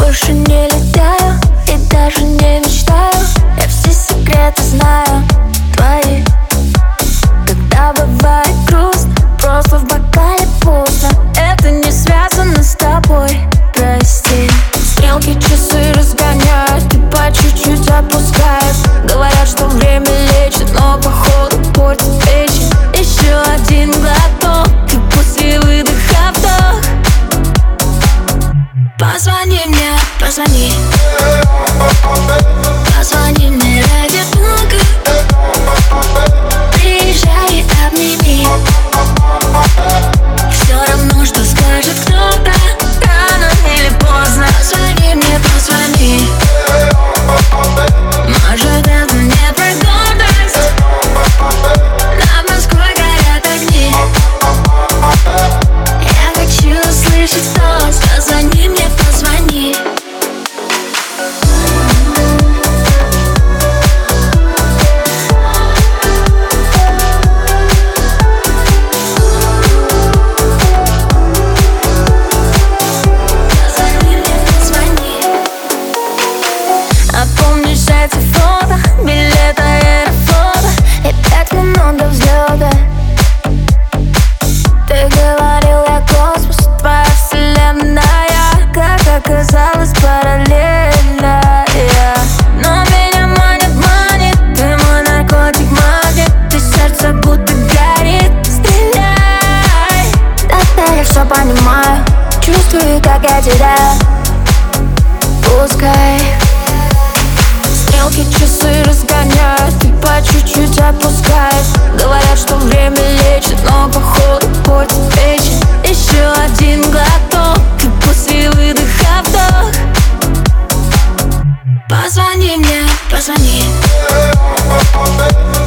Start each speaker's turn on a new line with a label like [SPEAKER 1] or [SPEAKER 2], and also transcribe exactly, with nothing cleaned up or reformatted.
[SPEAKER 1] больше не летаю и даже не мечтаю. Я все секреты знаю твои. Когда бывает грустно, просто в бокале пусто. Это не связано с тобой, прости. Стрелки, часы разгоняют и по чуть-чуть отпускают. Говорят, что время лечит, но походу портит печень. Еще один глоток и после выдоха вдох. Позвони мне, позвони. Позвони мне ради бога. Приезжай и обними. Все равно, что скажет кто-то, рано или поздно. Позвони мне, позвони. Может, это не про гордость. Над Москвой горят огни. Я хочу услышать голос. Позвони мне, позвони. Помнишь эти фото, билет аэрофлота и пять минут до взлета? Ты говорил, я космос, твоя вселенная, как оказалось, параллельная. Но меня манит, манит, ты мой наркотик, магнит. Ты сердце будто горит, стреляй. Да-да, я все понимаю, чувствую, как я теряю. Пускай стрелки, часы разгоняют и по чуть-чуть отпускают. Говорят, что время лечит, но походу портит печень. Еще один глоток и после выдоха вдох. Позвони мне, позвони.